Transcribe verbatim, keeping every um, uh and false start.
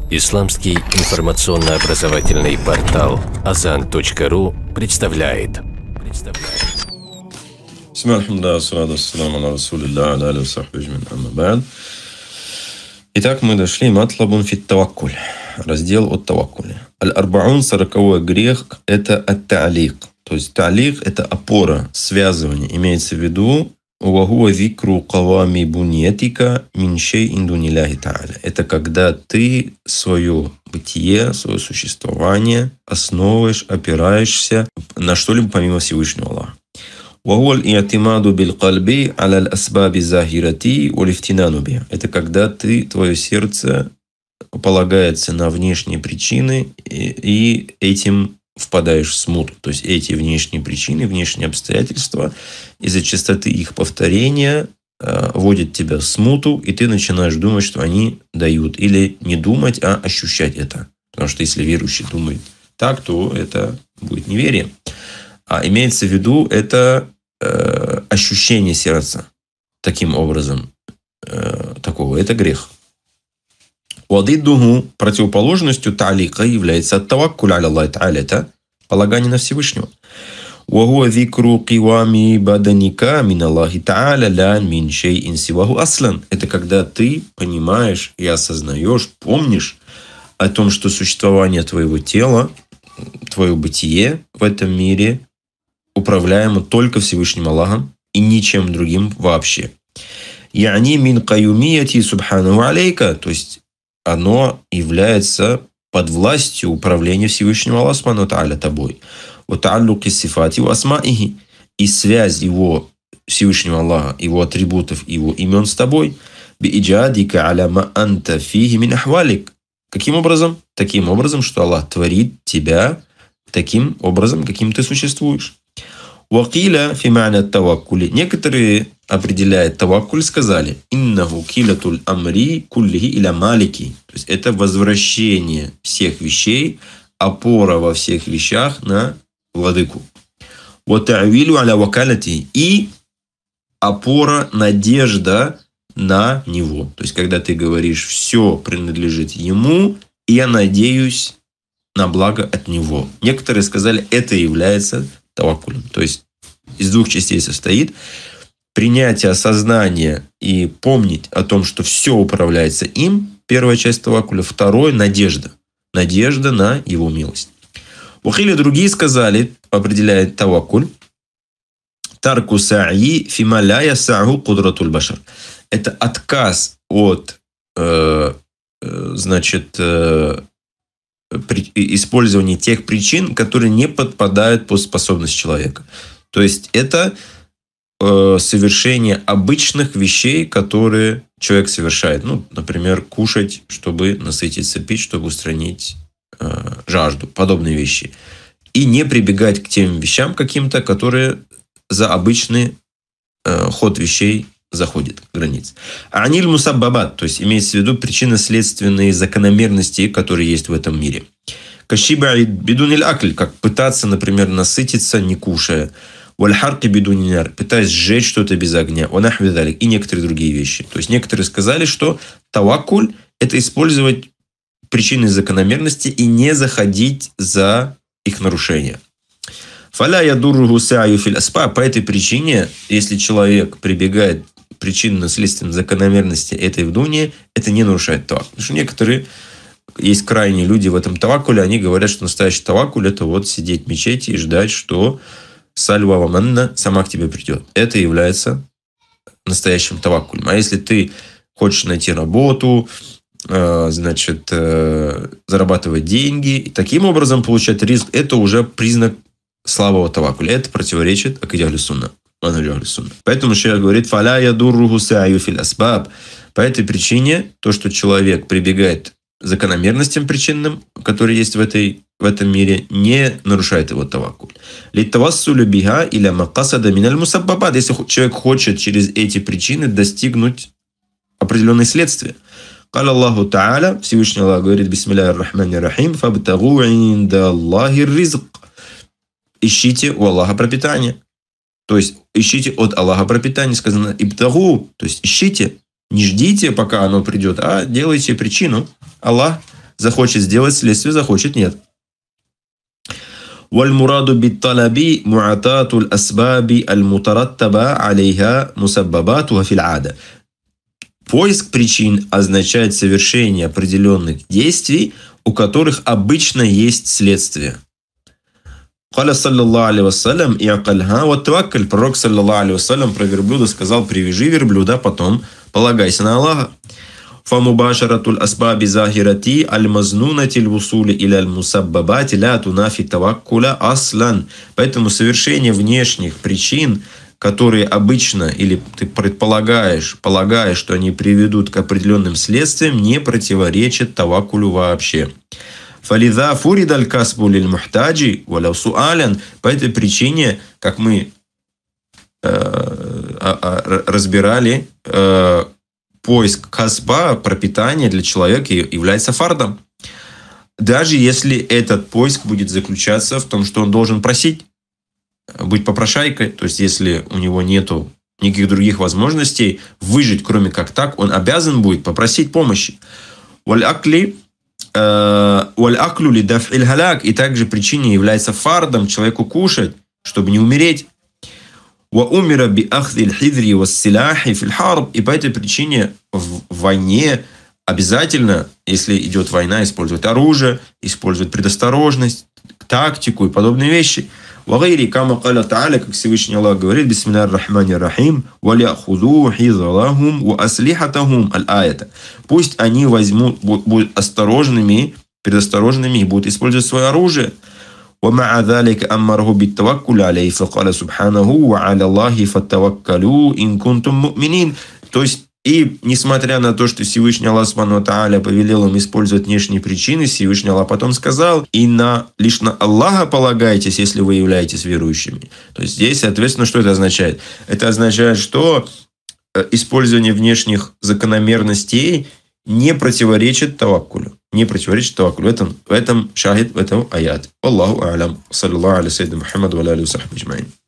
Исламский информационно-образовательный портал азан точка ру представляет. представляет. Итак, мы дошли матлабун фит таваккуль. Раздел от таваккуля. Аль-арбаун, сороковой грех, это ат-та'лик. То есть та'лик – это опора, связывание. Имеется в виду «Вагуа викру кавами буньятика мин шейин дунилляхи та'аля». Это когда ты свое бытие, свое существование основываешь, опираешься на что-либо помимо Всевышнего Аллаха. «Вагуа аль-и'тимаду биль-кальби аля аль-асбаби захирати улифтинану би». Это когда ты, твое сердце полагается на внешние причины и, и этим впадаешь в смуту. То есть эти внешние причины, внешние обстоятельства из-за частоты их повторения э, вводят тебя в смуту, и ты начинаешь думать, что они дают. Или не думать, а ощущать это. Потому что если верующий думает так, то это будет неверие. А имеется в виду это э, ощущение сердца таким образом. Э, такого. Это грех. Вадиддуху, противоположностью та'лика является таваккуль аля Аллахи та'аля, это полагание на Всевышнего. Вагуа викру кивами баданика мин Аллахи та'аля ля мин шейин сиваху аслан. Это когда ты понимаешь и осознаешь, помнишь о том, что существование твоего тела, твое бытие в этом мире управляемо только Всевышним Аллахом и ничем другим вообще. Яни мин каюмияти субхану алейка, то есть оно является под властью управления Всевышнего Аллаха субхану тааля тобой. Ватааллуки сифати ва асмаихи, и связь его Всевышнего Аллаха, его атрибутов, его имен с тобой. Бииджадика аля ма анта фихи мин ахвалик. Каким образом? Таким образом, что Аллах творит тебя таким образом, каким ты существуешь. Вакиля фи ма'на таваккули. Некоторые, определяя таваккуль, сказали: иннаху килатуль амри куллихи иля малики. То есть это возвращение всех вещей, опора во всех вещах на владыку. Ва та'вилу аля вакалати. И опора, надежда на него. То есть когда ты говоришь, все принадлежит ему, и я надеюсь на благо от него. Некоторые сказали, это является таваккулем. То есть из двух частей состоит. Принятие, осознание и помнить о том, что все управляется им. Первая часть таваккуля. Второе – надежда. Надежда на его милость. Ухили другие сказали, определяя таваккуль, тарку са'и фима ля ясa'у кудратуль башар. Это отказ от э, э, значит, э, использование тех причин, которые не подпадают под способность человека. То есть это э, совершение обычных вещей, которые человек совершает. Ну, например, кушать, чтобы насытиться, пить, чтобы устранить э, жажду. Подобные вещи. И не прибегать к тем вещам каким-то, которые за обычный э, ход вещей заходит границ. Аниль мусаббабат, то есть имеется в виду причинно-следственные закономерности, которые есть в этом мире. Кашиба бидуниль акль, как пытаться, например, насытиться, не кушая. Вальхарки бидуниляр, пытаясь сжечь что-то без огня. Онахвидалик, и некоторые другие вещи. То есть некоторые сказали, что таваккуль – это использовать причины закономерности и не заходить за их нарушение. Фаля ядурруху сa'ю фил аспа. По этой причине, если человек прибегает к причинно-следственной закономерности этой в дуне, это не нарушает таваккуль. Потому что некоторые, есть крайние люди в этом таваккуле, они говорят, что настоящий таваккуль – это вот сидеть в мечети и ждать, что сальва ва манна сама к тебе придет. Это является настоящим таваккулем. А если ты хочешь найти работу, значит, зарабатывать деньги, и таким образом получать ризк, это уже признак слабого таваккуля. Это противоречит акиде ахлю сунна. Поэтому шейх говорит, фаля ядурруху сa'ю фил асбаб. По этой причине, то, что человек прибегает к закономерностям причинным, которые есть в, этой, в этом мире, не нарушает его таваккуль. Литтавассулю биха иля макасада миналь мусаббабат. Если человек хочет через эти причины достигнуть определенные следствия. Каля Аллаху та'аля, Всевышний Аллах говорит, бисмилляхи ар-рахмани ар-рахим, фабтагу инда Аллахи ризк. Ищите у Аллаха пропитание. То есть, ищите от Аллаха пропитание. Сказано, ибтагу, то есть, ищите. Не ждите, пока оно придет, а делайте причину. Аллах Захочет сделать следствие, захочет нет. والمراد بالطلب معطاة الأسباب المترتبة عليها مسبباتها في العادة. Поиск причин означает совершение определенных действий, у которых обычно есть следствие. قال صلى الله عليه وسلم اعقلها وتوكل. Пророк صلى الله عليه وسلم про верблюда сказал: привяжи верблюда, потом полагайся на Аллаха. فمباشرة الأسباب ظاهرة المظنونة الوصول إلى المسببات لا تنافي التوكل أصلا. Поэтому совершение внешних причин, которые обычно или ты предполагаешь, полагаешь, что они приведут к определенным следствиям, не противоречит таваккулю вообще. فلذا فرض الكسب للمحتاج ولو سؤالا. По этой причине, как мы э, разбирали, э, поиск касба, пропитания для человека является фардом. Даже если этот поиск будет заключаться в том, что он должен просить, быть попрошайкой, то есть если у него нету никаких других возможностей выжить, кроме как так, он обязан будет попросить помощи. وَالْأَكْلِ وَالْأَكْلُ لِدَفْعِ الْهَلَاكِ. И также причиной является фардом человеку кушать, чтобы не умереть. وَأُمِرَ بِأَخْذِ الْحِذْرِ وَالسِّلَاحِ فِي الْحَرْبِ. И по этой причине в войне обязательно, если идет война, использовать оружие, использовать предосторожность, тактику и подобные вещи. وَغَيْرِ كَمَا قَالَ تَعَالَى, как Всевышний Аллах говорит: بِسْمِ اللَّهِ الرَّحْمَنِ الرَّحِيمِ وَلْيَأْخُذُوا حِذْرَهُمْ وَأَسْلِحَتَهُمْ الْآيَةَ. Пусть они возьмут, будут осторожными, предосторожными и будут использовать свое оружие. ومع ذلك أمره بالتوكل عليه فقال سبحانه وعلى الله فتوكلوا إن كنتم مؤمنين. То есть, и несмотря на то, что Всевышний Аллах Субхану ва Тааля повелел им использовать внешние причины, Всевышний Аллах потом сказал: и на, лишь на Аллаха полагайтесь, если вы являетесь верующими. То есть здесь, соответственно, что это означает? Это означает, что использование внешних закономерностей не противоречит таваккулю. Не противоречит таваккулю. В этом, в этом шахид, в этом аят. Аллаху а'лам. Саллаллаху аля саййидина Мухаммад ва аля алихи ва сахбихи аджмаин.